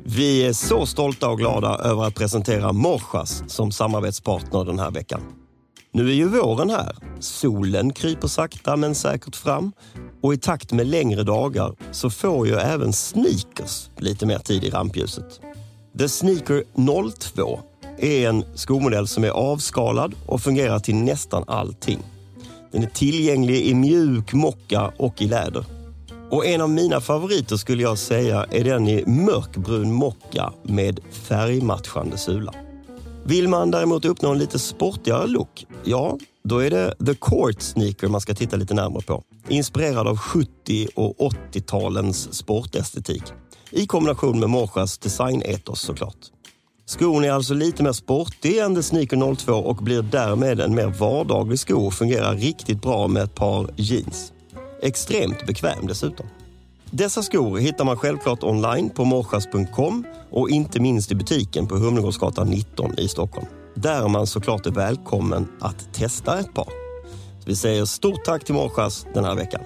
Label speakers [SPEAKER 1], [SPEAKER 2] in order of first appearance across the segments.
[SPEAKER 1] Vi är så stolta och glada över att presentera Morsas som samarbetspartner den här veckan. Nu är ju våren här. Solen kryper sakta men säkert fram. Och i takt med längre dagar så får ju även sneakers lite mer tid i rampljuset. The Sneaker 02 är en skomodell som är avskalad och fungerar till nästan allting. Den är tillgänglig i mjuk mocka och i läder. Och en av mina favoriter skulle jag säga är den i mörkbrun mocka med färgmatchande sula. Vill man däremot uppnå en lite sportigare look, ja, då är det The Court Sneaker man ska titta lite närmare på. Inspirerad av 70- och 80-talens sportestetik. I kombination med Morsas designetos såklart. Skon är alltså lite mer sportig än The Sneaker 02 och blir därmed en mer vardaglig sko och fungerar riktigt bra med ett par jeans. Extremt bekväm dessutom. Dessa skor hittar man självklart online på morsas.com och inte minst i butiken på Humlegårdsgatan 19 i Stockholm. Där man såklart är välkommen att testa ett par. Så vi säger stort tack till Morsas den här veckan.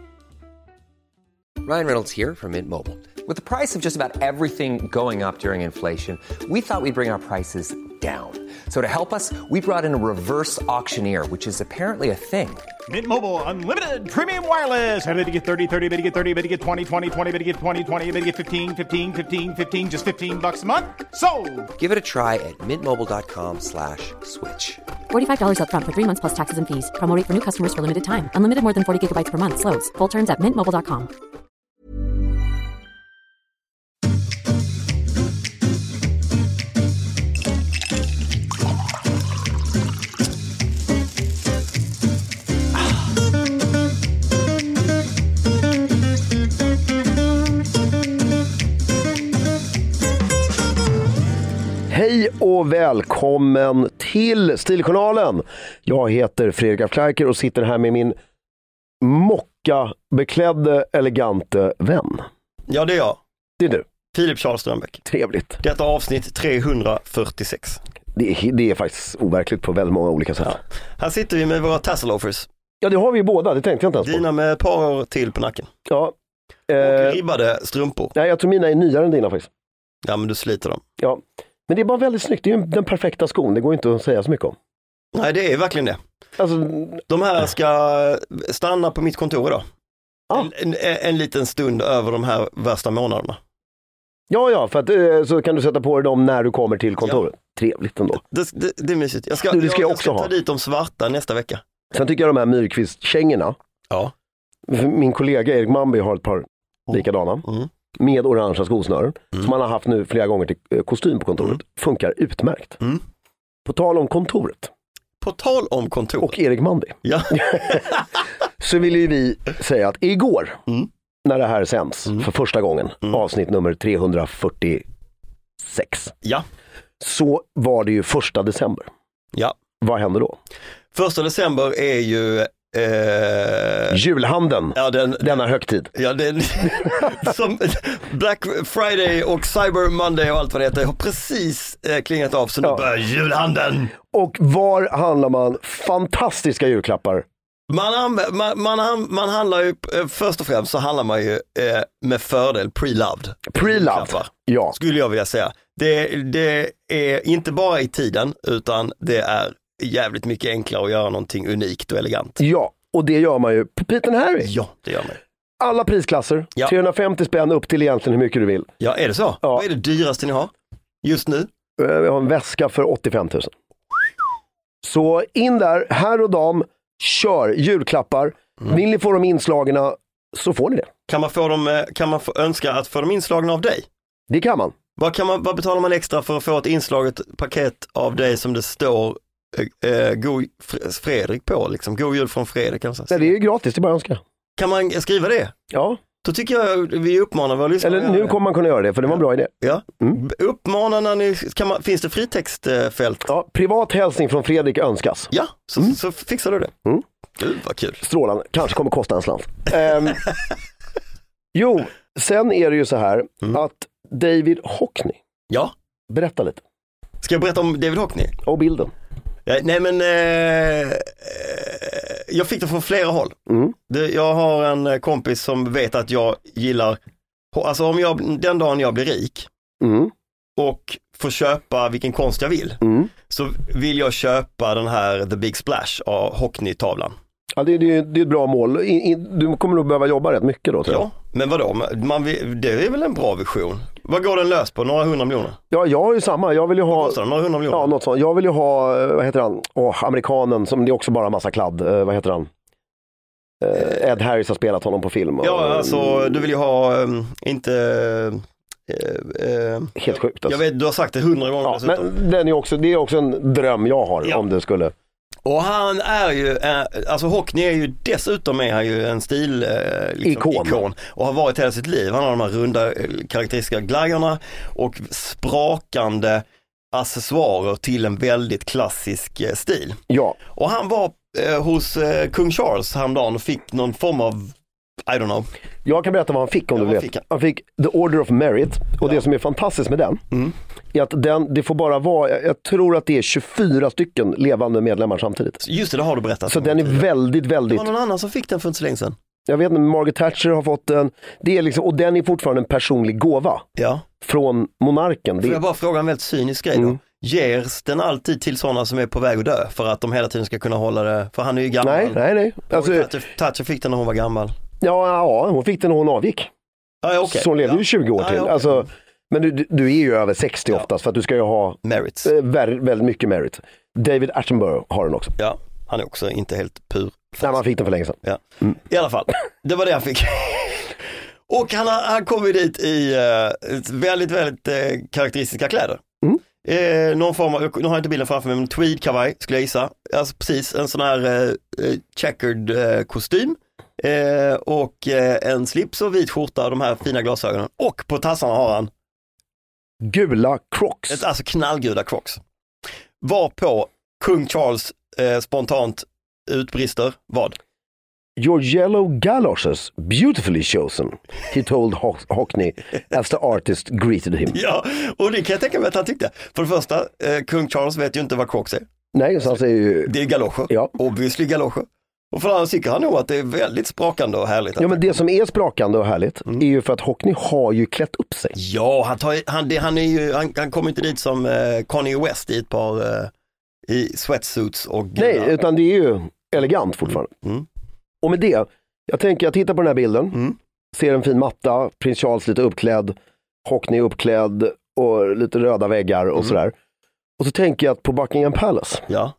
[SPEAKER 2] Ryan Reynolds here from Mint Mobile. With the price of just about everything going up during inflation, we thought we'd bring our prices down. So to help us, we brought in a reverse auctioneer, which is apparently a thing.
[SPEAKER 3] Mint Mobile Unlimited Premium Wireless. How to get 30, 30, bit to get 30, bit to get 20, 20, 20, bit to get 20, 20, bit to get 15, 15, 15, 15, just $15 a month? Sold!
[SPEAKER 2] Give it a try at mintmobile.com/switch.
[SPEAKER 4] $45 up front for 3 months plus taxes and fees. Promo rate for new customers for limited time. Unlimited more than 40 gigabytes per month. Slows full terms at mintmobile.com.
[SPEAKER 5] Hej och välkommen till Stiljournalen. Jag heter Fredrik af Klerker och sitter här med min mocka-beklädde, elegante vän.
[SPEAKER 1] Ja, det är jag.
[SPEAKER 5] Det är du.
[SPEAKER 1] Filip Charles Strömbäck.
[SPEAKER 5] Trevligt.
[SPEAKER 1] Detta avsnitt 346.
[SPEAKER 5] Det är faktiskt overkligt på väldigt många olika sätt.
[SPEAKER 1] Ja. Här sitter vi med våra tassel-loafers.
[SPEAKER 5] Ja, det har vi båda. Det tänkte jag inte ens på.
[SPEAKER 1] Dina med ett par år till på nacken.
[SPEAKER 5] Ja.
[SPEAKER 1] Och ribbade strumpor.
[SPEAKER 5] Nej, jag tror mina är nyare än dina faktiskt.
[SPEAKER 1] Ja, men du sliter dem.
[SPEAKER 5] Ja. Men det är bara väldigt snyggt. Det är ju den perfekta skon. Det går inte att säga så mycket om.
[SPEAKER 1] Nej, det är verkligen det.
[SPEAKER 5] Alltså,
[SPEAKER 1] de här ska stanna på mitt kontor idag.
[SPEAKER 5] Ah.
[SPEAKER 1] En liten stund över de här värsta månaderna.
[SPEAKER 5] Ja, för att så kan du sätta på dem när du kommer till kontoret. Ja. Trevligt ändå.
[SPEAKER 1] Det är mysigt. Jag ska ta dit de svarta nästa vecka.
[SPEAKER 5] Sen tycker jag de här Myrkvist-kängorna.
[SPEAKER 1] Ja.
[SPEAKER 5] Min kollega Erik Mamby har ett par likadana. Mm. Med orangea skosnören. Som han har haft nu flera gånger till kostym på kontoret. Funkar utmärkt. På tal om kontoret. Och Erik Mamby.
[SPEAKER 1] Ja.
[SPEAKER 5] Så vill ju vi säga att igår när det här sänds för första gången, avsnitt nummer 346.
[SPEAKER 1] Ja.
[SPEAKER 5] Så var det ju 1 december.
[SPEAKER 1] Ja.
[SPEAKER 5] Vad händer då?
[SPEAKER 1] 1 december är ju
[SPEAKER 5] julhandeln,
[SPEAKER 1] ja,
[SPEAKER 5] denna högtid.
[SPEAKER 1] Ja, som Black Friday och Cyber Monday och allt vad det heter har precis klingat av, så nu börjar julhandeln.
[SPEAKER 5] Och var handlar man fantastiska julklappar?
[SPEAKER 1] Man handlar ju, först och främst så handlar man ju med fördel pre-loved. Ja. Skulle jag vilja säga. Det är inte bara i tiden, utan det är jävligt mycket enklare att göra någonting unikt och elegant.
[SPEAKER 5] Ja, och det gör man ju på Pete & Harry.
[SPEAKER 1] Ja, det gör man.
[SPEAKER 5] Alla prisklasser,
[SPEAKER 1] ja.
[SPEAKER 5] 350 spänn upp till egentligen hur mycket du vill.
[SPEAKER 1] Ja, är det så? Ja. Vad är det dyraste ni har just nu?
[SPEAKER 5] Vi har en väska för 85 000. Så in där, här och dam, kör julklappar. Vill ni få dem inslagna så får ni det.
[SPEAKER 1] Kan man få önska att få dem inslagna av dig?
[SPEAKER 5] Det kan man.
[SPEAKER 1] Vad betalar man extra för att få ett inslaget paket av dig som det står God Fredrik på, liksom. God jul från Fredrik. Nej,
[SPEAKER 5] det är ju gratis, det är bara att önska.
[SPEAKER 1] Kan man skriva det?
[SPEAKER 5] Ja.
[SPEAKER 1] Då tycker jag vi uppmanar våra lyssnare.
[SPEAKER 5] Eller nu kommer man kunna göra det, för det var en bra idé.
[SPEAKER 1] Ja. Uppmanar när ni, finns det fritextfält?
[SPEAKER 5] Ja, privat hälsning från Fredrik önskas.
[SPEAKER 1] Ja, så fixar du det. Gud, vad kul.
[SPEAKER 5] Strålande, kanske kommer kosta en slant. Jo, sen är det ju så här att David Hockney.
[SPEAKER 1] Ja.
[SPEAKER 5] Berätta lite.
[SPEAKER 1] Ska jag berätta om David Hockney?
[SPEAKER 5] Och bilden.
[SPEAKER 1] Nej, men jag fick det från flera håll. Jag har en kompis som vet att jag gillar, alltså om den dagen jag blir rik, och får köpa vilken konst jag vill, så vill jag köpa den här The Big Splash av Hockney-tavlan.
[SPEAKER 5] Ja, det är ett bra mål. Du kommer nog behöva jobba rätt mycket då, tror jag.
[SPEAKER 1] Ja, men vadå? Det är väl en bra vision. Vad går den lös på? Några 100 miljoner?
[SPEAKER 5] Ja, jag har ju samma. Jag vill ju ha...
[SPEAKER 1] Vad kostar den? Några 100 miljoner?
[SPEAKER 5] Ja, något sånt. Jag vill ju ha, vad heter han? Amerikanen, som det är också bara massa kladd. Vad heter han? Ed Harris har spelat honom på film.
[SPEAKER 1] Ja, alltså du vill ju ha, inte...
[SPEAKER 5] helt sjukt. Alltså.
[SPEAKER 1] Jag vet, du har sagt det 100 gånger.
[SPEAKER 5] Ja, men det är också en dröm jag har, om det skulle...
[SPEAKER 1] Och han är ju, alltså Hockney är ju dessutom en stil ikon och har varit hela sitt liv. Han har de här runda karaktäristiska glajjorna och sprakande accessoarer till en väldigt klassisk stil.
[SPEAKER 5] Ja.
[SPEAKER 1] Och han var hos kung Charles häromdagen och fick någon form av, I don't know.
[SPEAKER 5] Jag kan berätta vad han fick om du vet. Han fick The Order of Merit och det som är fantastiskt med den är att det får bara vara, jag tror att det är 24 stycken levande medlemmar samtidigt.
[SPEAKER 1] Just det har du berättat.
[SPEAKER 5] Så den är väldigt... Det var
[SPEAKER 1] någon annan som fick den för inte så länge sedan.
[SPEAKER 5] Jag vet inte, Margaret Thatcher har fått den. Det är liksom, och den är fortfarande en personlig gåva från monarken.
[SPEAKER 1] Får jag bara fråga en väldigt cynisk grej då? Ges den alltid till sådana som är på väg att dö för att de hela tiden ska kunna hålla det? För han är ju gammal.
[SPEAKER 5] Nej. Alltså,
[SPEAKER 1] Thatcher fick den när hon var gammal.
[SPEAKER 5] Ja, hon fick den när hon avgick.
[SPEAKER 1] Okay.
[SPEAKER 5] Så hon levde ju 20 år till. Okay. Alltså, men du är ju över 60 oftast för att du ska ju ha
[SPEAKER 1] merits.
[SPEAKER 5] Väldigt mycket merit. David Attenborough har den också.
[SPEAKER 1] Ja, han är också inte helt pur.
[SPEAKER 5] Nej, man fick den för länge sedan.
[SPEAKER 1] Ja. I alla fall, det var det han fick. Och han kom ju dit i väldigt, väldigt karaktäristiska kläder. Någon form av, nu har jag inte bilden framför mig, men tweed-kavaj skulle jag gissa. Alltså precis, en sån här checkered kostym. Och en slips och vit skjorta och de här fina glasögonen. Och på tassarna har han
[SPEAKER 5] gula Crocs.
[SPEAKER 1] Alltså knallgula Crocs. Varpå kung Charles spontant utbrister vad?
[SPEAKER 5] Your yellow galoshes, beautifully chosen, he told Hockney as the artist greeted him.
[SPEAKER 1] Ja, och det kan jag tänka mig att han tyckte. För det första, kung Charles vet ju inte vad Crocs är.
[SPEAKER 5] Nej, så han säger ju...
[SPEAKER 1] Det är galoscher, obviously galoscher. Och för han tycker han nog att det är väldigt sprakande och härligt.
[SPEAKER 5] Ja, men det som är sprakande och härligt är ju för att Hockney har ju klätt upp sig.
[SPEAKER 1] Ja, han kommer inte dit som Kanye West i ett par i sweatsuits och gula.
[SPEAKER 5] Nej, utan det är ju elegant fortfarande. Och med det, jag tittar på den här bilden, ser en fin matta, prins Charles lite uppklädd, Hockney uppklädd och lite röda väggar och sådär. Och så tänker jag att på Buckingham Palace,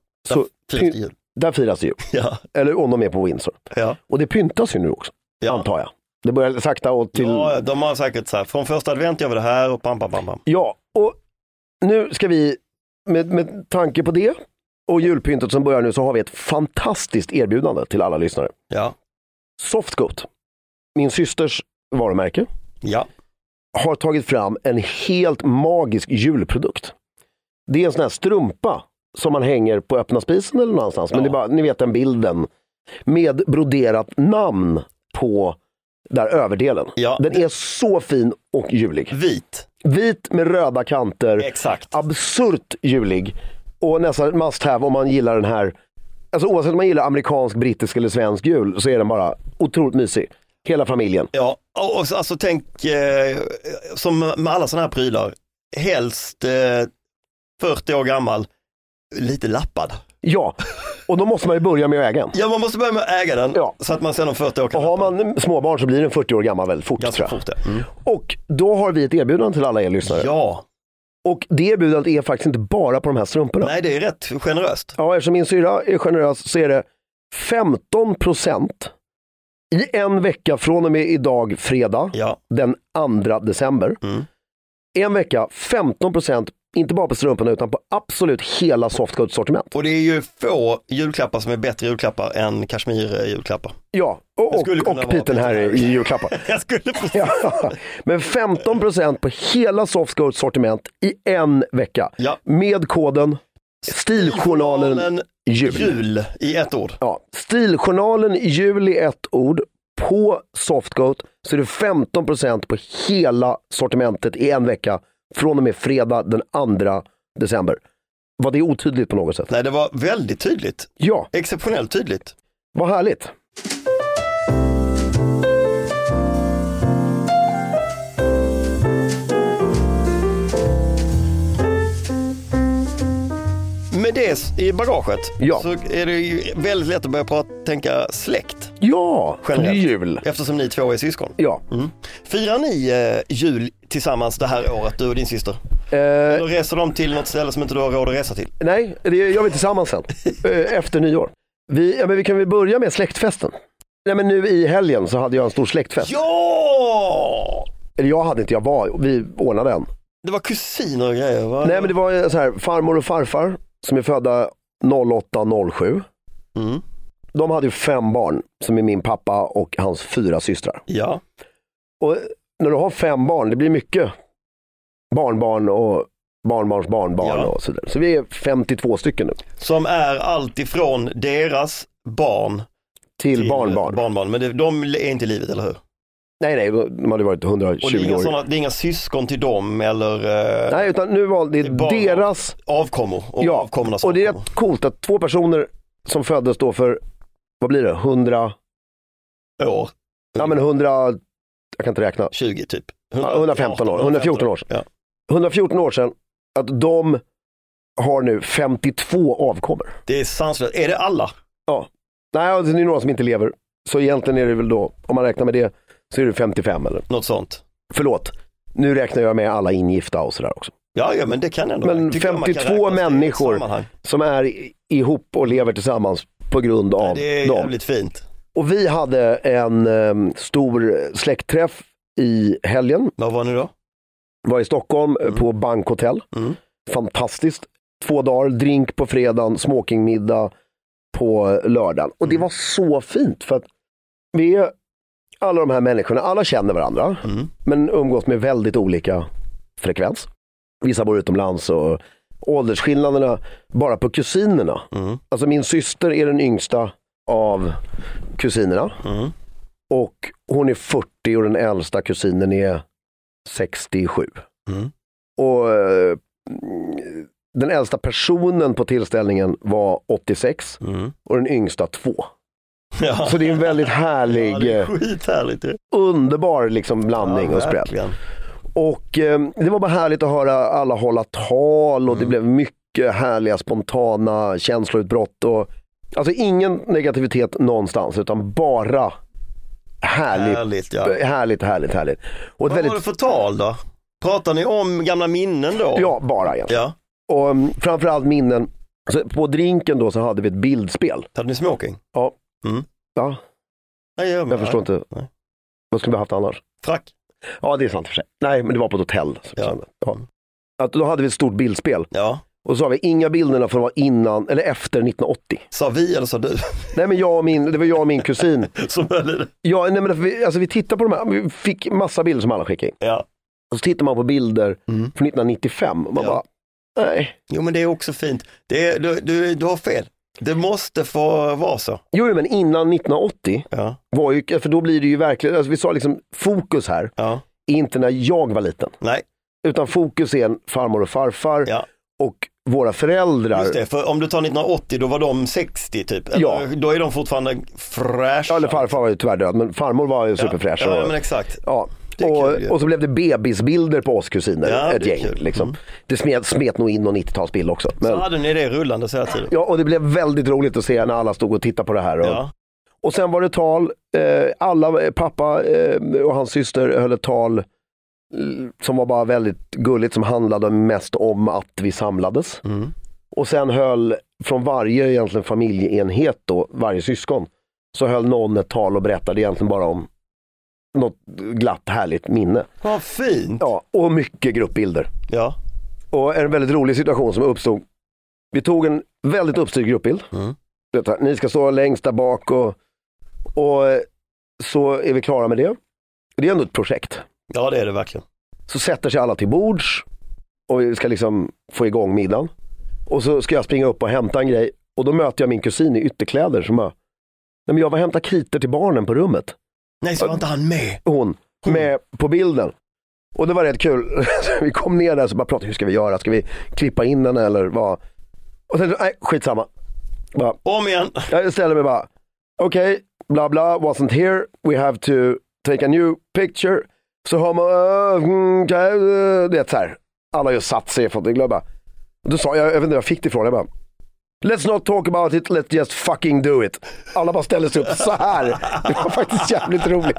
[SPEAKER 5] där firas det ju. Ja. Eller om de är på Windsor. Ja. Och det pyntas ju nu också, antar jag. Det börjar sakta och till...
[SPEAKER 1] Ja, de har säkert så här, från första advent gör vi det här och pam.
[SPEAKER 5] Ja, och nu ska vi, med tanke på det och julpyntet som börjar nu, så har vi ett fantastiskt erbjudande till alla lyssnare.
[SPEAKER 1] Ja.
[SPEAKER 5] Softgoat, min systers varumärke, har tagit fram en helt magisk julprodukt. Det är en sån här strumpa som man hänger på öppna spisen eller någonstans. Men det är bara, ni vet den bilden. Med broderat namn på där överdelen. Ja. Den är så fin och julig. Vit med röda kanter.
[SPEAKER 1] Exakt.
[SPEAKER 5] Absurt julig. Och nästan must have om man gillar den här. Alltså oavsett om man gillar amerikansk, brittisk eller svensk jul, så är den bara otroligt mysig. Hela familjen.
[SPEAKER 1] Ja, och alltså tänk som med alla sådana här prylar. Helst 40 år gammal. Lite lappad.
[SPEAKER 5] Ja, och då måste man ju börja med att äga den.
[SPEAKER 1] Ja, man måste börja med att äga den så att man sen om 40 år kan...
[SPEAKER 5] Och har man småbarn så blir den 40 år gammal väldigt fort.
[SPEAKER 1] Ganska fort,
[SPEAKER 5] Och då har vi ett erbjudande till alla er lyssnare.
[SPEAKER 1] Ja.
[SPEAKER 5] Och det erbjudandet är faktiskt inte bara på de här strumporna.
[SPEAKER 1] Nej, det är rätt generöst.
[SPEAKER 5] Ja, eftersom min syra är generös så är det 15% i en vecka från och med idag fredag, den 2 december. En vecka, 15%, inte bara på strumporna utan på absolut hela Softgoat-sortiment.
[SPEAKER 1] Och det är ju få julklappar som är bättre julklappar än Kashmir-julklappar.
[SPEAKER 5] Ja, och Piten här i julklappar.
[SPEAKER 1] Jag skulle precis.
[SPEAKER 5] Men 15% på hela Softgoat-sortiment i en vecka. Ja. Med koden Stiljournalen jul
[SPEAKER 1] i ett ord.
[SPEAKER 5] Ja, Stiljournalen jul i ett ord. På Softgoat så är det 15% på hela sortimentet i en vecka från och med fredag den 2 december. Var det otydligt på något sätt?
[SPEAKER 1] Nej, det var väldigt tydligt.
[SPEAKER 5] Ja.
[SPEAKER 1] Exceptionellt tydligt.
[SPEAKER 5] Vad härligt.
[SPEAKER 1] det i bagaget
[SPEAKER 5] Ja.
[SPEAKER 1] så är det ju väldigt lätt att börja tänka släkt.
[SPEAKER 5] Ja, för det är
[SPEAKER 1] Generellt.
[SPEAKER 5] jul.
[SPEAKER 1] Eftersom ni två är syskon.
[SPEAKER 5] Ja.
[SPEAKER 1] Firar ni jul tillsammans det här året, du och din syster? Eller reser de till något ställe som inte du har råd att resa till?
[SPEAKER 5] Nej, det gör vi tillsammans sen. Efter nyår. Vi kan väl börja med släktfesten. Nej, men nu i helgen så hade jag en stor släktfest.
[SPEAKER 1] Ja!
[SPEAKER 5] Eller jag hade inte, vi ordnade en.
[SPEAKER 1] Det var kusiner och grejer, va?
[SPEAKER 5] Nej, men det var så här, farmor och farfar som är födda 08-07. De hade ju 5 barn som är min pappa och hans 4 systrar.
[SPEAKER 1] Ja.
[SPEAKER 5] Och när du har 5 barn, det blir mycket barnbarn och barnbarns barnbarn och sådär. Så vi är 52 stycken nu.
[SPEAKER 1] Som är allt ifrån deras barn
[SPEAKER 5] Till barnbarn.
[SPEAKER 1] Men de är inte i livet, eller hur?
[SPEAKER 5] Nej, de hade varit 120
[SPEAKER 1] och det är inga
[SPEAKER 5] år.
[SPEAKER 1] det är inga syskon till dem eller...
[SPEAKER 5] Nej, utan nu var det deras
[SPEAKER 1] avkommor och avkommornas
[SPEAKER 5] och det är
[SPEAKER 1] avkommor.
[SPEAKER 5] rätt coolt att 2 personer som föddes då för, vad blir det, 100
[SPEAKER 1] år?
[SPEAKER 5] Ja, men 100, jag kan inte räkna.
[SPEAKER 1] 20 typ.
[SPEAKER 5] 115 år, 114 år sedan.
[SPEAKER 1] Ja.
[SPEAKER 5] 114 år sedan att de har nu 52 avkommor.
[SPEAKER 1] Det är sanslöst. Är det alla?
[SPEAKER 5] Ja. Nej, det är några som inte lever. Så egentligen är det väl då, om man räknar med det, så är det 55 eller?
[SPEAKER 1] Något sånt.
[SPEAKER 5] Förlåt, nu räknar jag med alla ingifta och sådär också.
[SPEAKER 1] Ja, men det kan ändå.
[SPEAKER 5] Men 52 människor som är ihop och lever tillsammans på grund av dem.
[SPEAKER 1] Det är jävligt fint.
[SPEAKER 5] Och vi hade en stor släktträff i helgen.
[SPEAKER 1] Vad var ni då?
[SPEAKER 5] Var i Stockholm på Bankhotell. Fantastiskt. 2 dagar, drink på fredagen, smokingmiddag på lördagen. Och det var så fint för att vi är alla de här människorna, alla känner varandra men umgås med väldigt olika frekvens. Vissa bor utomlands och åldersskillnaderna bara på kusinerna. Alltså min syster är den yngsta av kusinerna och hon är 40 och den äldsta kusinen är 67. Och den äldsta personen på tillställningen var 86 och den yngsta 2. Ja. Så det är en väldigt härlig,
[SPEAKER 1] det är skithärligt,
[SPEAKER 5] underbar liksom blandning och sprätt. Och det var bara härligt att höra alla hålla tal och det blev mycket härliga spontana känsloutbrott och alltså ingen negativitet någonstans utan bara härligt. Härligt. Och
[SPEAKER 1] vad var det för tal då? Pratar ni om gamla minnen då?
[SPEAKER 5] Ja, bara egentligen.
[SPEAKER 1] Ja.
[SPEAKER 5] Och framförallt minnen. Så på drinken då så hade vi ett bildspel.
[SPEAKER 1] Hade ni smoking?
[SPEAKER 5] Ja. Ja.
[SPEAKER 1] Nej,
[SPEAKER 5] jag förstår inte. Nej. Vad skulle vi haft annars?
[SPEAKER 1] Frack?
[SPEAKER 5] Ja, det är sant för sig. Nej, men det var på ett hotell. Ja. Att då hade vi ett stort bildspel.
[SPEAKER 1] Ja.
[SPEAKER 5] Och så sa vi inga bilderna får vara innan eller efter 1980.
[SPEAKER 1] Sa vi eller sa du?
[SPEAKER 5] Nej, men det var jag och min kusin.
[SPEAKER 1] Som höll det?
[SPEAKER 5] Ja, nej, men vi tittade på de här. Vi fick massa bilder som alla skickade in.
[SPEAKER 1] Ja.
[SPEAKER 5] Och så tittar man på bilder från 1995 och man bara, nej.
[SPEAKER 1] Jo, men det är också fint. Du har fel. Det måste få vara så.
[SPEAKER 5] Jo, men innan 1980 var ju, för då blir det ju verkligen, alltså vi sa liksom fokus här, inte när jag var liten.
[SPEAKER 1] Nej.
[SPEAKER 5] Utan fokus är en farmor och farfar och våra föräldrar.
[SPEAKER 1] Just det, för om du tar 1980 då var de 60 typ. Eller, då är de fortfarande fräscha.
[SPEAKER 5] Ja, eller farfar var ju tyvärr död, men farmor var ju superfräsch.
[SPEAKER 1] Ja, men exakt.
[SPEAKER 5] Ja. Och så blev det bebisbilder på oss kusiner, ett gäng liksom. Det smet nog in någon 90-talsbild också. Men,
[SPEAKER 1] så hade ni det rullande så här tiden.
[SPEAKER 5] Ja, och det blev väldigt roligt att se när alla stod och tittade på det här. Och sen var det tal, pappa och hans syster höll ett tal som var bara väldigt gulligt, som handlade mest om att vi samlades. Och sen höll från varje egentligen familjeenhet då, varje syskon, så höll någon ett tal och berättade egentligen bara om något glatt härligt minne.
[SPEAKER 1] Vad fint!
[SPEAKER 5] Ja, och mycket gruppbilder.
[SPEAKER 1] Ja.
[SPEAKER 5] Och en väldigt rolig situation som uppstod. Vi tog en väldigt uppstyrd gruppbild. Ni ska stå längst där bak och så är vi klara med det. Det är ändå ett projekt.
[SPEAKER 1] Ja, det är det verkligen. Så
[SPEAKER 5] sätter sig alla till bords och vi ska liksom få igång middagen. Och så ska jag springa upp och hämta en grej. Och då möter jag min kusin i ytterkläder som bara, nej men jag var hämta kriter till barnen på rummet.
[SPEAKER 1] Nej, så var inte han med?
[SPEAKER 5] Hon med på bilden. Och det var rätt kul. Vi kom ner där så bara pratade, hur ska vi göra? Ska vi klippa in den eller vad? Och sen, nej, skitsamma. Bara,
[SPEAKER 1] om igen.
[SPEAKER 5] Jag ställer mig bara, okej, bla bla, wasn't here. We have to take a new picture. Så har man, det är så här. Alla har ju satt sig för att glömma. Och då sa jag vet inte, jag fick det ifrån. Jag bara, Let's not talk about it, let's just fucking do it. Alla bara ställer sig upp så här. Det var faktiskt jävligt roligt.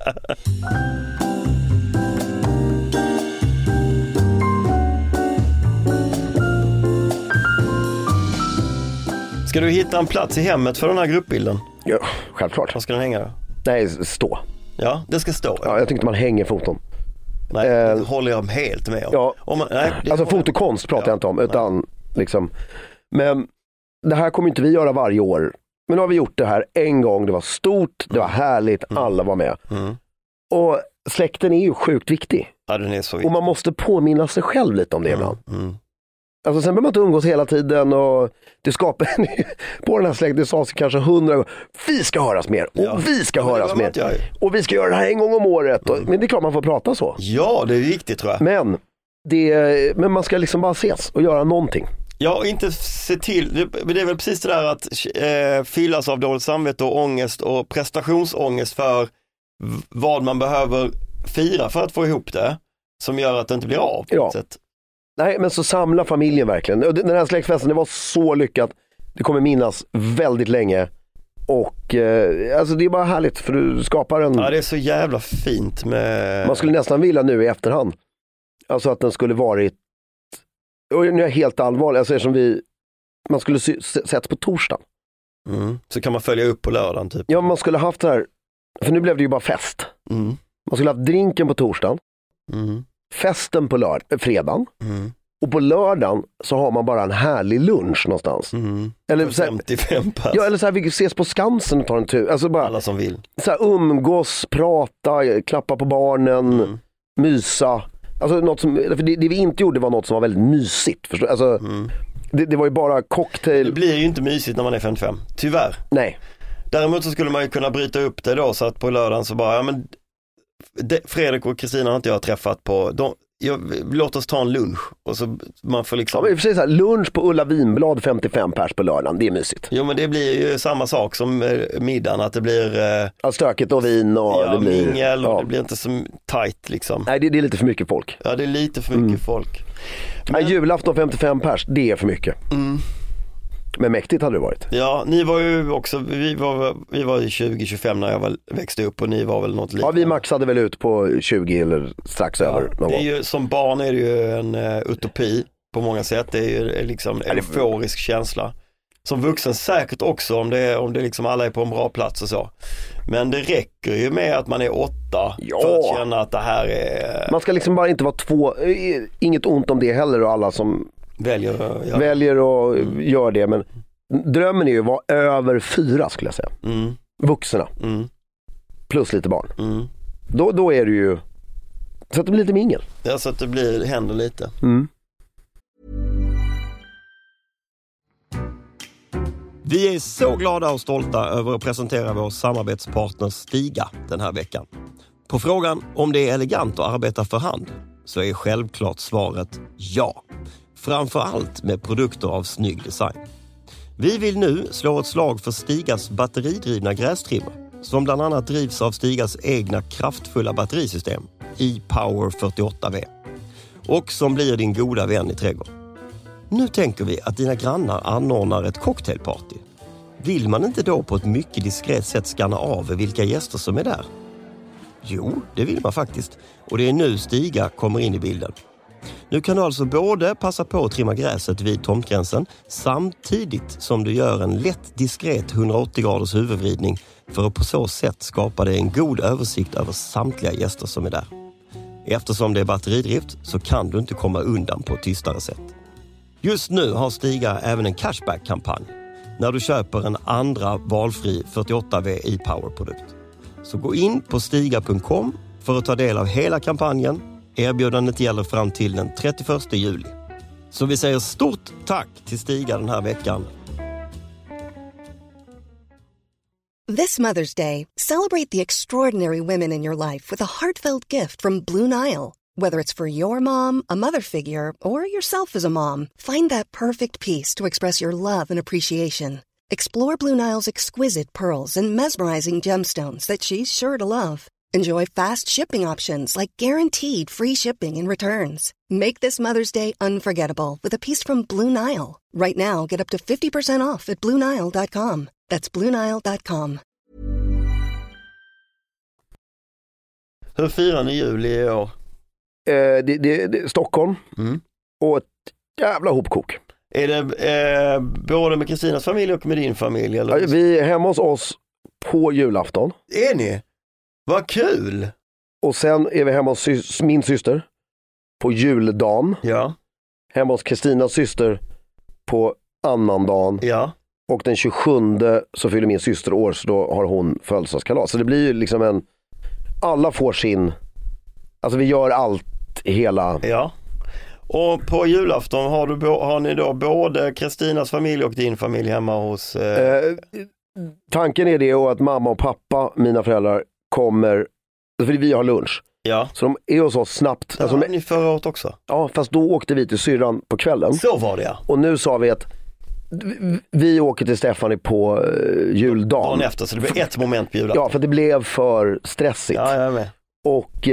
[SPEAKER 1] Ska du hitta en plats i hemmet för den här gruppbilden?
[SPEAKER 5] Ja, självklart.
[SPEAKER 1] Var ska den hänga då?
[SPEAKER 5] Nej, stå.
[SPEAKER 1] Ja, det ska stå.
[SPEAKER 5] Ja, jag tyckte man hänger foton.
[SPEAKER 1] Nej, det håller jag helt med om.
[SPEAKER 5] Ja,
[SPEAKER 1] nej,
[SPEAKER 5] alltså fotokonst pratar jag inte om, utan liksom. Men det här kommer inte vi göra varje år. Men nu har vi gjort det här en gång, det var stort, det var härligt, alla var med. Och släkten är ju sjukt viktig.
[SPEAKER 1] Ja, den är så viktig.
[SPEAKER 5] Och man måste påminna sig själv lite om det ibland. Alltså sen behöver man inte umgås hela tiden och det skapar på den här släkten, det sa sig kanske 100 gånger, vi ska höras mer och vi ska höras mer och vi ska göra det här en gång om året. Men det är klart man får prata så.
[SPEAKER 1] Ja, det är viktigt tror jag.
[SPEAKER 5] Men man ska liksom bara ses och göra någonting.
[SPEAKER 1] Ja, och inte se till, det är väl precis det där att fyllas av dåligt samvete och ångest och prestationsångest för vad man behöver fira för att få ihop det, som gör att det inte blir av på ett sätt.
[SPEAKER 5] Nej, men så samla familjen verkligen. Den här släktfesten, det var så lyckat. Det kommer minnas väldigt länge. Och alltså det är bara härligt för du skapar en...
[SPEAKER 1] Ja, det är så jävla fint med...
[SPEAKER 5] Man skulle nästan vilja nu i efterhand. Alltså att den skulle varit... Och nu är jag helt allvarlig. Alltså som man skulle sätts på torsdag.
[SPEAKER 1] Så kan man följa upp på lördagen typ.
[SPEAKER 5] Ja, man skulle haft det här... För nu blev det ju bara fest. Man skulle haft drinken på torsdagen. Festen på fredagen. Och på lördagen så har man bara en härlig lunch någonstans. Eller så här,
[SPEAKER 1] 55 pass.
[SPEAKER 5] Ja, eller så här, vi ses på Skansen och tar en tur. Alltså bara,
[SPEAKER 1] alla som vill. Så
[SPEAKER 5] här, umgås, prata, klappa på barnen, mysa. Alltså något som, för det vi inte gjorde var något som var väldigt mysigt. Förstår? Alltså, det var ju bara cocktail.
[SPEAKER 1] Det blir ju inte mysigt när man är 55, tyvärr.
[SPEAKER 5] Nej.
[SPEAKER 1] Däremot så skulle man ju kunna bryta upp det då, så att på lördagen så bara, ja men Fredrik och Kristina har inte jag träffat på, låt oss ta en lunch och så man får liksom...
[SPEAKER 5] Ja, men precis så här, lunch på Ulla Vinblad 55 pers på lördagen, det är mysigt.
[SPEAKER 1] Jo, men det blir ju samma sak som middagen, att det blir...
[SPEAKER 5] stökigt och vin och det blir...
[SPEAKER 1] mingel och det blir inte så tajt liksom.
[SPEAKER 5] Nej, det är lite för mycket folk.
[SPEAKER 1] Ja, det är lite för mycket folk.
[SPEAKER 5] Men julafton 55 pers, det är för mycket. Men mäktigt hade det varit.
[SPEAKER 1] Ja, ni var ju också, vi var i 20-25 när jag växte upp och ni var väl något liknande.
[SPEAKER 5] Ja, vi maxade väl ut på 20 eller strax över någon
[SPEAKER 1] det är
[SPEAKER 5] gång.
[SPEAKER 1] ju, som barn är det ju en utopi på många sätt. Det är ju liksom en euforisk känsla. Som vuxen säkert också om det liksom alla är på en bra plats och så. Men det räcker ju med att man är 8 för att känna att det här är... Man ska liksom bara inte vara 2, inget ont om det heller och alla som väljer och gör det, men drömmen är ju att vara över 4 skulle jag säga. Vuxna. Plus lite barn. Då är det ju så att det blir lite mingel. Ja, så att det händer lite. Vi är så glada och stolta över att presentera vår samarbetspartner Stiga den här veckan. På frågan om det är elegant att arbeta för hand så är självklart svaret ja. Framför allt med produkter av snygg design. Vi vill nu slå ett slag för Stigas batteridrivna grästrimmer som bland annat drivs av Stigas egna kraftfulla batterisystem e-Power 48V och som blir din goda vän i trädgården. Nu tänker vi att dina grannar anordnar ett cocktailparty. Vill man inte då på ett mycket diskret sätt skanna av vilka gäster som är där? Jo, det vill man faktiskt. Och det är nu Stiga kommer in i bilden. Nu kan du alltså både passa på att trimma gräset vid tomtgränsen samtidigt som du gör en lätt diskret 180 graders huvudvridning för att på så sätt skapa dig en god översikt över samtliga gäster som är där. Eftersom det är batteridrift så kan du inte komma undan på ett tystare sätt. Just nu har Stiga även en cashback-kampanj när du köper en andra valfri 48V e-Power-produkt. Så gå in på stiga.com för att ta del av hela kampanjen. Erbjudandet gäller fram till den 31 juli. Så vi säger stort tack till Stiga den här veckan.
[SPEAKER 6] This Mother's Day, celebrate the extraordinary women in your life with a heartfelt gift from Blue Nile. Whether it's for your mom, a mother figure, or yourself as a mom, find that perfect piece to express your love and appreciation. Explore Blue Nile's exquisite pearls and mesmerizing gemstones that she's sure to love. Enjoy fast shipping options like guaranteed free shipping and returns. Make this Mother's Day unforgettable with a piece from Blue Nile. Right now, get up to 50% off at BlueNile.com. That's BlueNile.com.
[SPEAKER 1] Hur firar ni jul i år?
[SPEAKER 5] Det Stockholm och ett jävla hopkok.
[SPEAKER 1] Är det både med Kristinas familj och med din familj? Eller?
[SPEAKER 5] Ja, vi är hemma hos oss på julafton.
[SPEAKER 1] Är ni? Vad kul!
[SPEAKER 5] Och sen är vi hemma hos min syster på juldagen.
[SPEAKER 1] Ja.
[SPEAKER 5] Hemma hos Kristinas syster på annandagen.
[SPEAKER 1] Ja.
[SPEAKER 5] Och den 27 så fyller min syster år, så då har hon födelsedagskalas. Så det blir ju liksom alla får sin, alltså vi gör allt hela.
[SPEAKER 1] Ja. Och på julafton har ni då både Kristinas familj och din familj hemma hos...
[SPEAKER 5] Tanken är det att mamma och pappa, mina föräldrar, kommer, för vi har lunch.
[SPEAKER 1] Ja.
[SPEAKER 5] Så de är hos oss snabbt.
[SPEAKER 1] Ja, ni förra året också.
[SPEAKER 5] Ja, fast då åkte vi till syrran på kvällen.
[SPEAKER 1] Så var det, ja.
[SPEAKER 5] Och nu sa vi att vi åker till Stefanie på juldagen.
[SPEAKER 1] Dagen efter, så det blir ett moment på julafton.
[SPEAKER 5] Ja, för det blev för stressigt.
[SPEAKER 1] Ja, jag är med.
[SPEAKER 5] Och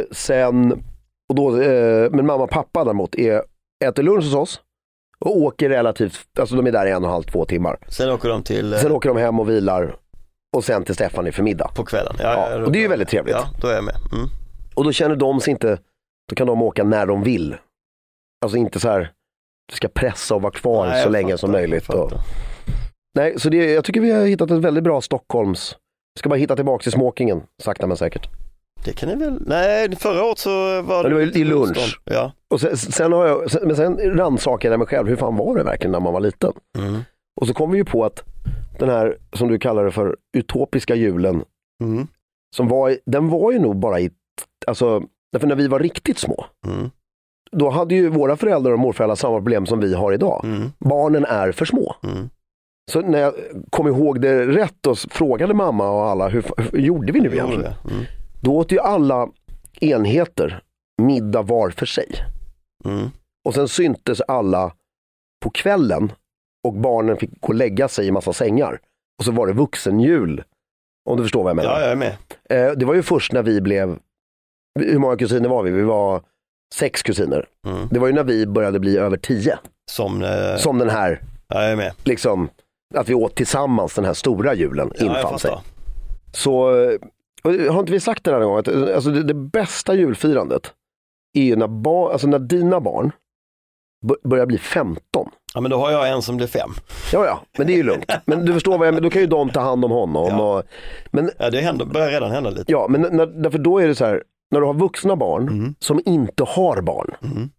[SPEAKER 5] men mamma och pappa däremot äter lunch hos oss och åker relativt, alltså de är där 1,5-2 timmar.
[SPEAKER 1] Sen åker de
[SPEAKER 5] hem och vilar och sen till Stefanie för middag.
[SPEAKER 1] På kvällen.
[SPEAKER 5] Ja, och det är ju väldigt trevligt.
[SPEAKER 1] Ja, då är jag med. Mm.
[SPEAKER 5] Och då känner de sig inte, då kan de åka när de vill. Alltså inte så här, du ska pressa och vara kvar så länge som möjligt. Nej, så jag tycker vi har hittat ett väldigt bra Stockholms. Vi ska bara hitta tillbaka till smokingen, sakta men säkert.
[SPEAKER 1] Det kan ni väl? Nej, förra året så var
[SPEAKER 5] det var i lunch.
[SPEAKER 1] Ja.
[SPEAKER 5] Och sen rannsakade jag mig själv, hur fan var det verkligen när man var liten?
[SPEAKER 1] Mm.
[SPEAKER 5] Och så kom vi ju på att den här, som du kallar det för, utopiska julen, den var ju nog bara alltså, därför när vi var riktigt små, då hade ju våra föräldrar och morföräldrar samma problem som vi har idag. Barnen är för små. Så när jag kom ihåg det rätt och frågade mamma och alla, hur gjorde vi nu egentligen? Då åt ju alla enheter middag var för sig. Och sen syntes alla på kvällen och barnen fick gå och lägga sig i massa sängar. Och så var det vuxenjul. Om du förstår vad jag menar.
[SPEAKER 1] Ja, jag är med.
[SPEAKER 5] Det var ju först när vi blev, hur många kusiner var vi? Vi var 6 kusiner. Det var ju när vi började bli över 10. Som den här,
[SPEAKER 1] ja, jag är med.
[SPEAKER 5] Liksom, att vi åt tillsammans den här stora julen infann sig. Så har inte vi sagt det här en gång? Att, alltså det bästa julfirandet är ju när dina barn börjar bli 15.
[SPEAKER 1] Ja, men då har jag en som blir 5.
[SPEAKER 5] Ja, men det är ju lugnt. Men du förstår vad jag menar, då kan ju de ta hand om honom.
[SPEAKER 1] Ja,
[SPEAKER 5] men,
[SPEAKER 1] det börjar redan hända lite.
[SPEAKER 5] Ja, men därför då är det så här, när du har vuxna barn som inte har barn,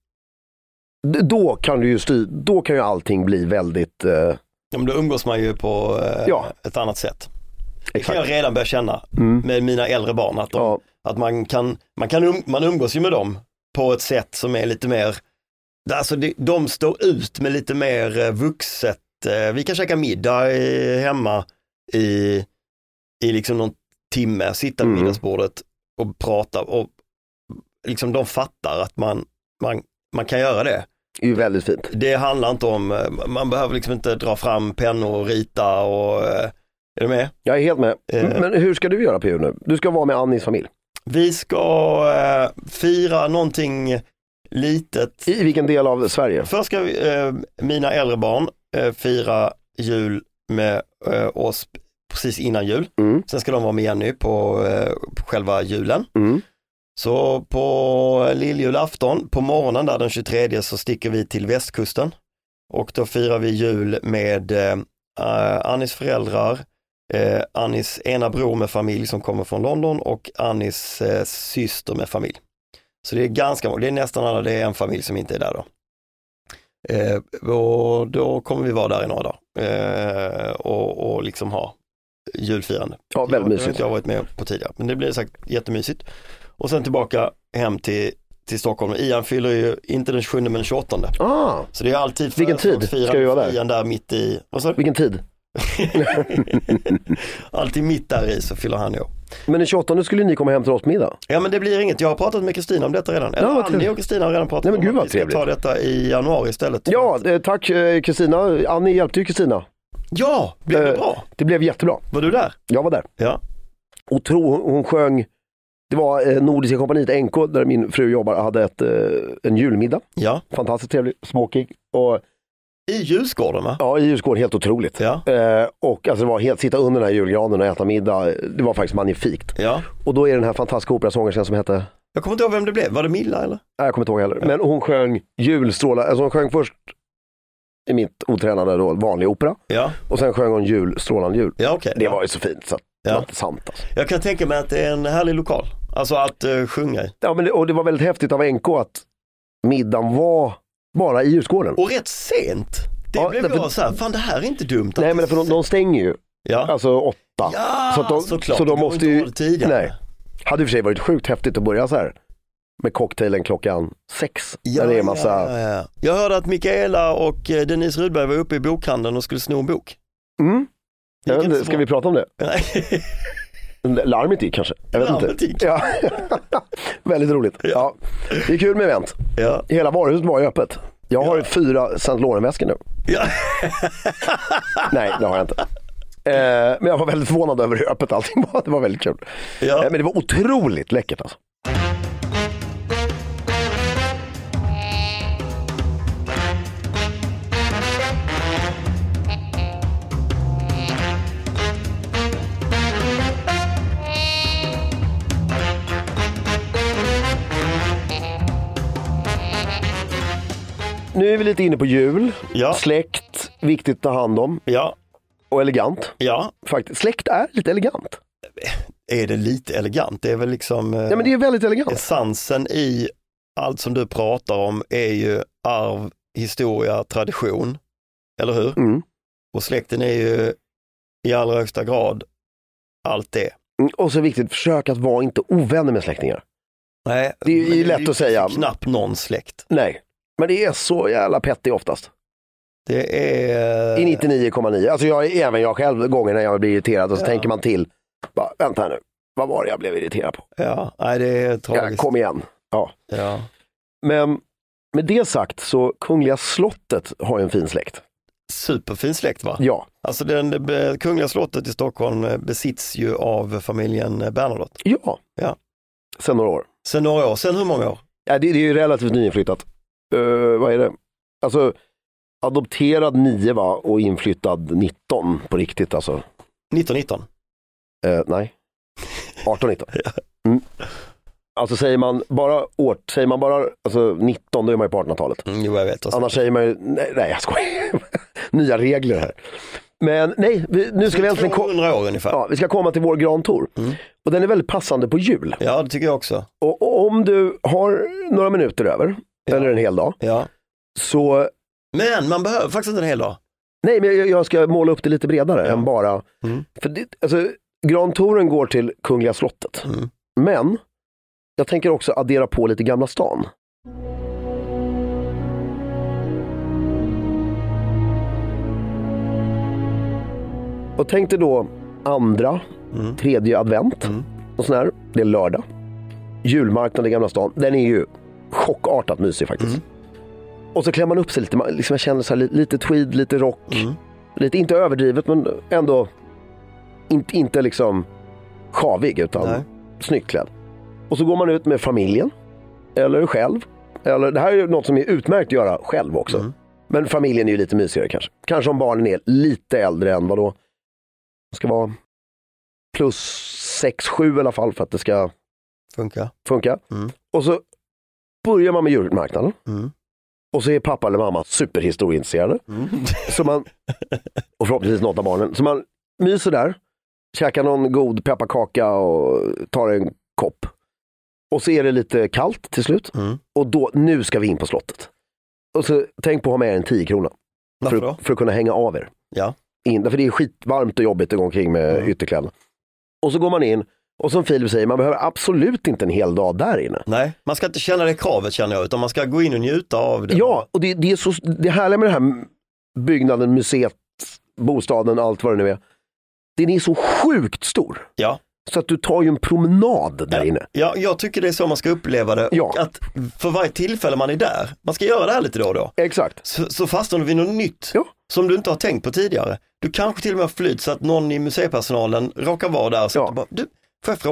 [SPEAKER 5] då kan ju allting bli väldigt...
[SPEAKER 1] Ja, men då umgås man ju på ett annat sätt. Det kan jag redan börja känna med mina äldre barn. Att man umgås ju med dem på ett sätt som är lite mer... Alltså de står ut med lite mer vuxet. Vi kan käka middag hemma i liksom någon timme, sitta vid middagsbordet och prata. Och liksom de fattar att man kan göra det.
[SPEAKER 5] Det är ju väldigt fint.
[SPEAKER 1] Det handlar inte om, man behöver liksom inte dra fram pennor och rita och, är du med?
[SPEAKER 5] Jag är helt med. Men hur ska du göra på jul nu? Du ska vara med Annis familj.
[SPEAKER 1] Vi ska fira någonting litet.
[SPEAKER 5] I vilken del av Sverige?
[SPEAKER 1] Först ska mina äldre barn fira jul med oss precis innan jul. Sen ska de vara med Jenny på själva julen. Så på lilljulafton, på morgonen där den 23 så sticker vi till västkusten. Och då firar vi jul med Annis föräldrar, Annis ena bror med familj som kommer från London och Annis syster med familj. Så det är ganska många, det är nästan alla, det är en familj som inte är där då. Och då kommer vi vara där i några dagar och liksom ha julfirande.
[SPEAKER 5] Ja, väldigt mysigt.
[SPEAKER 1] Jag har varit med på tidigare, men det blir sagt jättemysigt. Och sen tillbaka hem till Stockholm. Ian fyller ju inte den 27 men den 28. Så det är alltid för
[SPEAKER 5] vilken tid ska vi vara där?
[SPEAKER 1] Ian där mitt i.
[SPEAKER 5] Vilken tid?
[SPEAKER 1] Alltid mitt där i så fyller han ju.
[SPEAKER 5] Men den 28 skulle ni komma hem till oss middag.
[SPEAKER 1] Ja, men det blir inget. Jag har pratat med Kristina om detta redan. Annie och Kristina har redan pratat om
[SPEAKER 5] att
[SPEAKER 1] vi ska ta detta i januari istället.
[SPEAKER 5] Ja, tack Kristina. Annie hjälpte ju Kristina.
[SPEAKER 1] Ja, blev det bra?
[SPEAKER 5] Det blev jättebra.
[SPEAKER 1] Var du där?
[SPEAKER 5] Jag var där.
[SPEAKER 1] Ja.
[SPEAKER 5] Och hon sjöng Det var Nordiska kompaniet NK där min fru jobbar hade en julmiddag.
[SPEAKER 1] Ja.
[SPEAKER 5] Fantastiskt trevlig, småkig. Och
[SPEAKER 1] i Djurgården, va?
[SPEAKER 5] ja, i Djurgården, helt otroligt.
[SPEAKER 1] Ja.
[SPEAKER 5] Och alltså det var helt sitta under den här julgranen och äta middag. Det var faktiskt magnifikt.
[SPEAKER 1] Ja.
[SPEAKER 5] Och då är den här fantastiska operasångerskan som hette...
[SPEAKER 1] Jag kommer inte ihåg vem det blev. Var det Milla eller?
[SPEAKER 5] Nej, jag kommer inte ihåg heller. Men hon sjöng julstrålar. Alltså hon sjöng först i mitt otränade då, vanlig opera.
[SPEAKER 1] Ja.
[SPEAKER 5] Och sen sjöng hon strålande jul.
[SPEAKER 1] Ja, okay.
[SPEAKER 5] Det var ju så fint så det var inte sant alltså.
[SPEAKER 1] Jag kan tänka mig att det är en härlig lokal. Alltså att sjunga i.
[SPEAKER 5] Ja, men och det var väldigt häftigt av NK att middagen var bara i Djurgården.
[SPEAKER 1] Och rätt sent. Det blev jag så här, fan det här är inte dumt.
[SPEAKER 5] Nej, men för de stänger ju.
[SPEAKER 1] Ja.
[SPEAKER 5] Alltså 8.
[SPEAKER 1] Ja,
[SPEAKER 5] så att
[SPEAKER 1] såklart.
[SPEAKER 5] Så de måste ju...
[SPEAKER 1] tidigare.
[SPEAKER 5] Nej. Hade i och för sig varit sjukt häftigt att börja så här. Med cocktailen klockan 6.
[SPEAKER 1] Ja,
[SPEAKER 5] det är massa...
[SPEAKER 1] ja. Jag hörde att Mikaela och Denise Rudberg var uppe i bokhandeln och skulle sno en bok.
[SPEAKER 5] Mm. Jag vet inte, ska vi prata om det?
[SPEAKER 1] Nej.
[SPEAKER 5] Larmet gick kanske. Jag vet inte. Ja. Väldigt roligt. Ja. Det är kul med event.
[SPEAKER 1] Ja.
[SPEAKER 5] Hela varuhuset var ju öppet. Jag har 4 St. Laurent-väskor nu.
[SPEAKER 1] Ja.
[SPEAKER 5] Nej, det har jag inte. Men jag var väldigt förvånad över hur öppet allting var. Det var väldigt kul.
[SPEAKER 1] Ja.
[SPEAKER 5] Men det var otroligt läckert alltså. Nu är vi lite inne på jul.
[SPEAKER 1] Ja.
[SPEAKER 5] Släkt, viktigt att ta hand om.
[SPEAKER 1] Ja.
[SPEAKER 5] Och elegant.
[SPEAKER 1] Ja.
[SPEAKER 5] Faktiskt. Släkt är lite elegant.
[SPEAKER 1] Är det lite elegant? Det är väl liksom...
[SPEAKER 5] Ja, men det är väldigt elegant.
[SPEAKER 1] Essensen i allt som du pratar om är ju arv, historia, tradition. Eller hur?
[SPEAKER 5] Mm.
[SPEAKER 1] Och släkten är ju i allra högsta grad allt det.
[SPEAKER 5] Och så viktigt, försök att vara inte ovänner med släktingar.
[SPEAKER 1] Nej,
[SPEAKER 5] det är ju lätt att säga.
[SPEAKER 1] Knappt någon släkt.
[SPEAKER 5] Nej, men det är så jävla pettig oftast.
[SPEAKER 1] Det är...
[SPEAKER 5] I 99,9. Alltså även jag själv gånger när jag blir irriterad och så tänker man till. Bara, vänta här nu, vad var det jag blev irriterad på?
[SPEAKER 1] Ja, nej, det är tragiskt.
[SPEAKER 5] Ja, kom igen. Ja. Men med det sagt så Kungliga slottet har ju en fin släkt.
[SPEAKER 1] Superfin släkt, va?
[SPEAKER 5] Ja.
[SPEAKER 1] Alltså det Kungliga slottet i Stockholm besitts ju av familjen Bernadotte.
[SPEAKER 5] Ja. Sen några år.
[SPEAKER 1] Sen hur många år?
[SPEAKER 5] Ja, det är ju relativt nyinflyttat. Vad är det? Alltså adopterad 9 va, och inflyttad 19 på riktigt alltså.
[SPEAKER 1] 1919?
[SPEAKER 5] Nej. 18-19. Mm. Alltså säger man bara alltså 19 då är man ju på 1800-talet.
[SPEAKER 1] Jo, jag vet.
[SPEAKER 5] Annars säger man ju, nej jag skojar. Nya regler här. Men nej, nu ska vi äntligen
[SPEAKER 1] 200 år ungefär.
[SPEAKER 5] Ja, vi ska komma till vår Grand Tour. Och den är väldigt passande på jul.
[SPEAKER 1] Ja, det tycker jag också.
[SPEAKER 5] Och om du har några minuter över, eller en hel dag, så...
[SPEAKER 1] Men man behöver faktiskt inte en hel dag.
[SPEAKER 5] Nej, men jag ska måla upp det lite bredare än bara... För det, alltså, Grand Touren går till Kungliga slottet. Men jag tänker också addera på lite Gamla stan. Och tänk dig då tredje advent och sån här. Det är lördag. Julmarknaden i Gamla stan. Den är ju chockartat mysig faktiskt. Och så klär man upp sig lite. Liksom jag känner så här, lite tweed, lite rock. Lite, inte överdrivet men ändå inte liksom sjavig utan snyggt klädd. Och så går man ut med familjen. Eller själv. Eller, det här är ju något som är utmärkt att göra själv också. Men familjen är ju lite mysigare kanske. Kanske om barnen är lite äldre än vad då. Det ska vara plus 6-7 i alla fall för att det ska funka. Och så börjar man med julmarknaden. Och så är pappa eller mamma superhistorieintresserade. Så man, och förhoppningsvis något av barnen. Så man myser där, käkar någon god pepparkaka och tar en kopp. Och så är det lite kallt till slut. Och då, nu ska vi in på slottet. Och så tänk på att ha med en 10 krona. För att kunna hänga av er.
[SPEAKER 1] Ja.
[SPEAKER 5] För det är skitvarmt och jobbigt att gå omkring med ytterkläder. Och så går man in. Och som Filip säger, man behöver absolut inte en hel dag där inne.
[SPEAKER 1] Nej, man ska inte känna det kravet känner jag, utan man ska gå in och njuta av det.
[SPEAKER 5] Ja, och det är så, det härliga med den här byggnaden, museet, bostaden, allt vad det nu är. Den är så sjukt stor.
[SPEAKER 1] Ja.
[SPEAKER 5] Så att du tar ju en promenad där inne.
[SPEAKER 1] Ja, jag tycker det är så man ska uppleva det. Och att för varje tillfälle man är där, man ska göra det här lite då och då.
[SPEAKER 5] Exakt.
[SPEAKER 1] Så fastnar du vid något nytt som du inte har tänkt på tidigare. Du kanske till och med har flytt så att någon i museipersonalen råkar vara där. Så att du bara, får jag fråga,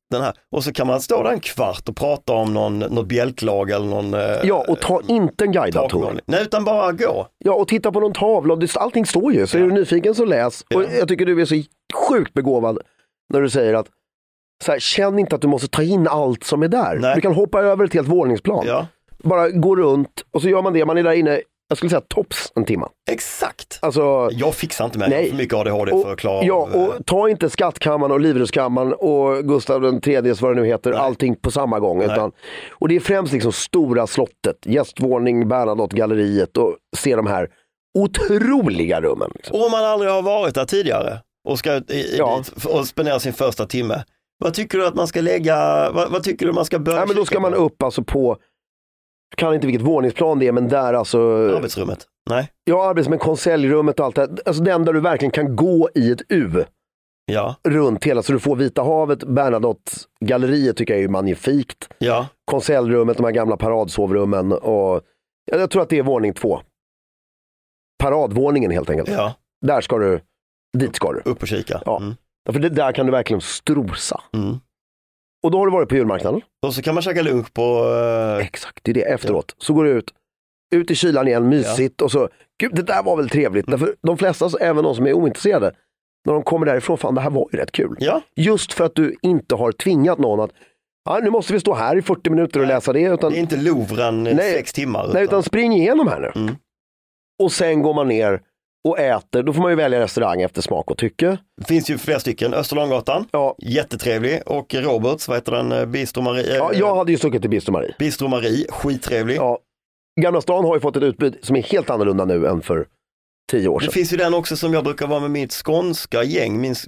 [SPEAKER 1] den här. Och så kan man stå där en kvart och prata om något bjälklag eller någon...
[SPEAKER 5] Ja, och ta inte en guidad tour.
[SPEAKER 1] Nej, utan bara gå.
[SPEAKER 5] Ja, och titta på någon tavla. Allting står ju. Så är du nyfiken så läs. Och jag tycker du är så sjukt begåvad när du säger att så här, känn inte att du måste ta in allt som är där.
[SPEAKER 1] Nej.
[SPEAKER 5] Du kan hoppa över ett helt våningsplan.
[SPEAKER 1] Ja.
[SPEAKER 5] Bara gå runt och så gör man det. Man är där inne, jag skulle säga tops en timme.
[SPEAKER 1] Exakt.
[SPEAKER 5] Alltså,
[SPEAKER 1] jag fixar inte med för mycket ADHD för att klara.
[SPEAKER 5] Ja, och ta inte Skattkammaren och Livrustkammaren och Gustav den tredjes, vad det nu heter, allting på samma gång. Utan, och det är främst liksom stora slottet, gästvåning, Bernadotte-galleriet och se de här otroliga rummen. Liksom.
[SPEAKER 1] Och om man aldrig har varit där tidigare och ska och spendera sin första timme. Vad tycker du att man ska lägga, vad tycker du man ska börja?
[SPEAKER 5] Nej, men då ska man upp alltså på, jag kan inte vilket våningsplan det är, men där alltså...
[SPEAKER 1] Arbetsrummet? Nej.
[SPEAKER 5] Ja, arbetsrummet, konseljrummet och allt det här. Alltså den där du verkligen kan gå i ett U. Ja. Runt hela, så du får Vita havet, Bernadotte-galleriet tycker jag är magnifikt. Ja. Konseljrummet, de här gamla paradssovrummen och jag tror att det är våning 2. Paradvåningen helt enkelt. Ja. Där ska du, dit ska du.
[SPEAKER 1] Upp och kika.
[SPEAKER 5] Ja. För det där kan du verkligen strosa. Och då har du varit på julmarknaden.
[SPEAKER 1] Och så kan man käka lunch på...
[SPEAKER 5] Exakt, det är det efteråt. Så går du ut i kylan igen, mysigt och så, gud det där var väl trevligt. Därför de flesta, även de som är ointresserade, när de kommer därifrån, fan det här var ju rätt kul. Ja. Just för att du inte har tvingat någon att nu måste vi stå här i 40 minuter och läsa det. Utan,
[SPEAKER 1] det är inte Louvren 6 timmar.
[SPEAKER 5] Nej, utan spring igenom här nu. Och sen går man ner och äter, då får man ju välja restaurang efter smak och tycke.
[SPEAKER 1] Det finns ju flera stycken, Österlånggatan, jättetrevlig, och Roberts, vad heter den, Bistro Marie?
[SPEAKER 5] Ja, jag hade ju stuckit till Bistro Marie.
[SPEAKER 1] Bistro Marie, skittrevlig.
[SPEAKER 5] Ja. Gamla stan har ju fått ett utbud som är helt annorlunda nu än för 10 år sedan.
[SPEAKER 1] Det finns ju den också som jag brukar vara med mitt skånska gäng, min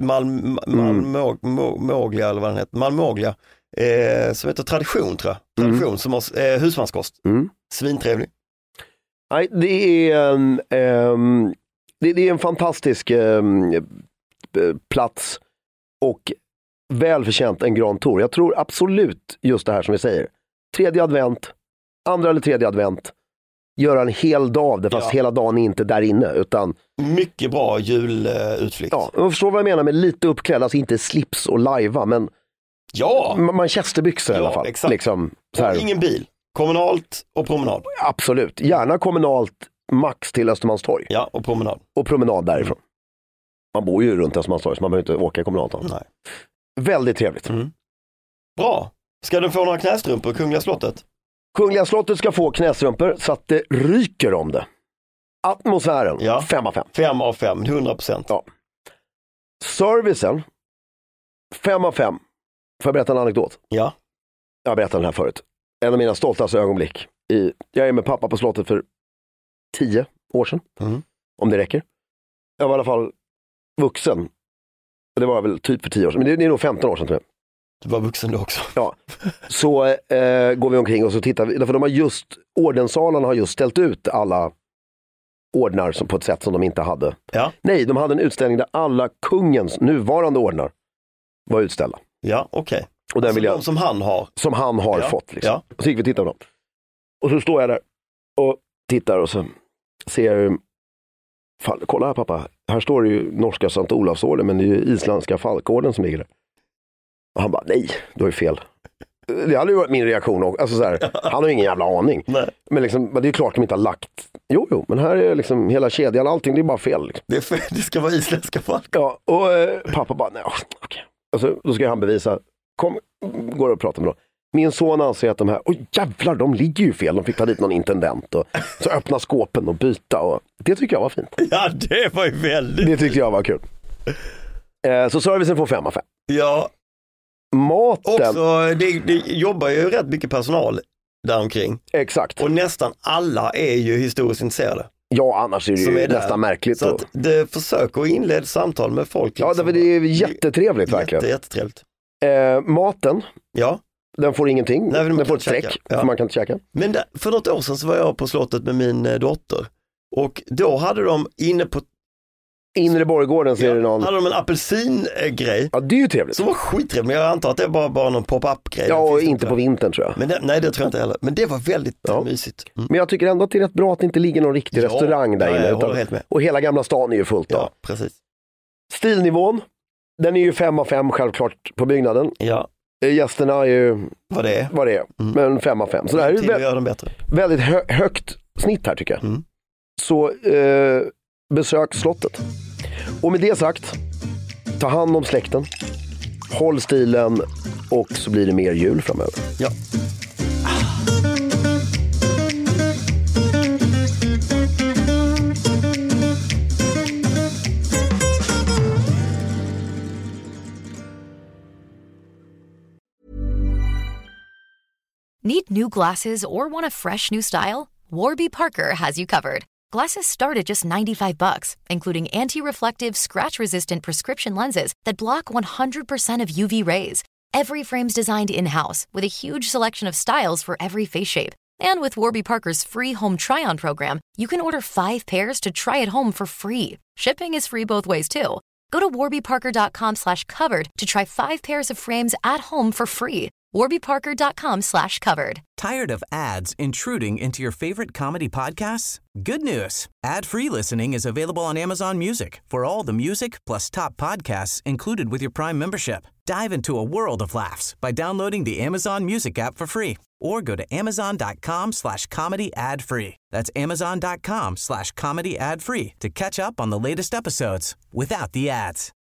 [SPEAKER 1] Malmöglia eller vad den heter, Malmöglia, som heter Tradition tror jag. Tradition som har husmanskost. Svintrevlig.
[SPEAKER 5] Nej, det är en fantastisk plats och välförtjänt en Grand Tour. Jag tror absolut just det här som vi säger. 3:e advent, 2:a eller 3:e advent, göra en hel dag av det, fast hela dagen är inte där inne. Utan...
[SPEAKER 1] Mycket bra julutflykt.
[SPEAKER 5] Ja, jag förstår vad jag menar med lite uppklädd, alltså inte slips och lajva, men manchesterbyxor i alla fall.
[SPEAKER 1] Exakt.
[SPEAKER 5] Liksom, så här.
[SPEAKER 1] Ingen bil. Kommunalt och promenad.
[SPEAKER 5] Absolut. Gärna kommunalt max till Östermalmstorg.
[SPEAKER 1] Ja, och promenad.
[SPEAKER 5] Och promenad därifrån. Man bor ju runt Östermalmstorg så man behöver inte åka kommunalt.
[SPEAKER 1] Nej.
[SPEAKER 5] Väldigt trevligt.
[SPEAKER 1] Bra. Ska du få några knästrumpor, Kungliga slottet?
[SPEAKER 5] Kungliga slottet ska få knästrumpor så att det ryker om det. Atmosfären, 5 av 5.
[SPEAKER 1] 5 av 5, 100%.
[SPEAKER 5] Ja. Servicen, 5 av 5. Får jag berätta en anekdot?
[SPEAKER 1] Ja.
[SPEAKER 5] Jag berättade den här förut. En av mina stoltaste ögonblick. Jag är med pappa på slottet för 10 år sedan. Om det räcker. Jag var i alla fall vuxen. Det var väl typ för 10 år sedan. Men det är nog 15 år sedan tror jag.
[SPEAKER 1] Du var vuxen då också.
[SPEAKER 5] Ja. Så går vi omkring och så tittar vi. Därför de har just, ordenssalarna har just ställt ut alla ordnar som på ett sätt som de inte hade. Ja. Nej, de hade en utställning där alla kungens nuvarande ordnar var utställda.
[SPEAKER 1] Ja, okej.
[SPEAKER 5] Och den vill jag,
[SPEAKER 1] de som han har.
[SPEAKER 5] Som han har fått. Liksom. Ja. Och så gick vi och tittade på dem. Och så står jag där och tittar och så ser jag ju, kolla här pappa, här står det ju norska Sankt Olavsorden, men det är ju isländska Falkorden som ligger där. Och han bara, nej, du har ju fel. Det hade ju varit min reaktion också. Alltså så här, han har ingen jävla aning. Nej. Men liksom, det är ju klart de inte har lagt. Jo, men här är liksom hela kedjan, allting, det är bara fel. Liksom.
[SPEAKER 1] Det ska vara isländska Falk.
[SPEAKER 5] Ja, och pappa bara, nej, okej. Alltså, då ska han bevisa. Kom, går och pratar med dem. Min son anser att de här, jävlar, de ligger ju fel. De fick ta dit någon intendent och så öppna skåpen och byta. Och det tycker jag var fint.
[SPEAKER 1] Ja, det var ju väldigt.
[SPEAKER 5] Det tyckte jag var kul. Så servicen får 5 av 5.
[SPEAKER 1] Ja.
[SPEAKER 5] Maten.
[SPEAKER 1] Också, det jobbar ju rätt mycket personal där omkring.
[SPEAKER 5] Exakt.
[SPEAKER 1] Och nästan alla är ju historiskt intresserade.
[SPEAKER 5] Ja, annars är det ju nästan märkligt.
[SPEAKER 1] Så att det försöker att inleda samtal med folk.
[SPEAKER 5] Ja, liksom. Det är jättetrevligt verkligen.
[SPEAKER 1] Jättetrevligt.
[SPEAKER 5] Maten.
[SPEAKER 1] Ja.
[SPEAKER 5] Den får ingenting.
[SPEAKER 1] Nej,
[SPEAKER 5] den får ett streck.
[SPEAKER 1] Ja.
[SPEAKER 5] För man kan inte käka.
[SPEAKER 1] Men för något år sedan så var jag på slottet med min dotter. Och då hade de inne på
[SPEAKER 5] Inre Borggården så är det någon...
[SPEAKER 1] hade de en apelsingrej.
[SPEAKER 5] Ja, det är ju trevligt.
[SPEAKER 1] Som var skittrevligt, men jag antar att det var bara någon pop-up-grej.
[SPEAKER 5] Ja, och inte på vintern tror jag.
[SPEAKER 1] Men nej, det tror jag inte heller. Men det var väldigt mysigt.
[SPEAKER 5] Men jag tycker ändå att det är rätt bra att det inte ligger någon riktig restaurang där inne.
[SPEAKER 1] Jag håller helt med.
[SPEAKER 5] Och hela Gamla stan är ju fullt då.
[SPEAKER 1] Ja, precis.
[SPEAKER 5] Stilnivån, den är ju 5 av 5 självklart på byggnaden.
[SPEAKER 1] Ja.
[SPEAKER 5] Gästerna är ju
[SPEAKER 1] vad det är.
[SPEAKER 5] Men 5 av 5. Så det här är ju
[SPEAKER 1] gör dem bättre.
[SPEAKER 5] Väldigt högt snitt här tycker jag. Så besök slottet. Och med det sagt, ta hand om släkten, håll stilen och så blir det mer jul framöver.
[SPEAKER 1] Ja.
[SPEAKER 7] Need new glasses or want a fresh new style? Warby Parker has you covered. Glasses start at just $95, including anti-reflective, scratch-resistant prescription lenses that block 100% of UV rays. Every frame's designed in-house with a huge selection of styles for every face shape. And with Warby Parker's free home try-on program, you can order 5 pairs to try at home for free. Shipping is free both ways, too. Go to warbyparker.com/covered to try 5 pairs of frames at home for free. warbyparker.com/covered.
[SPEAKER 8] Tired of ads intruding into your favorite comedy podcasts? Good news. Ad-free listening is available on Amazon Music for all the music plus top podcasts included with your Prime membership. Dive into a world of laughs by downloading the Amazon Music app for free or go to amazon.com/comedy ad-free. That's amazon.com/comedy ad-free to catch up on the latest episodes without the ads.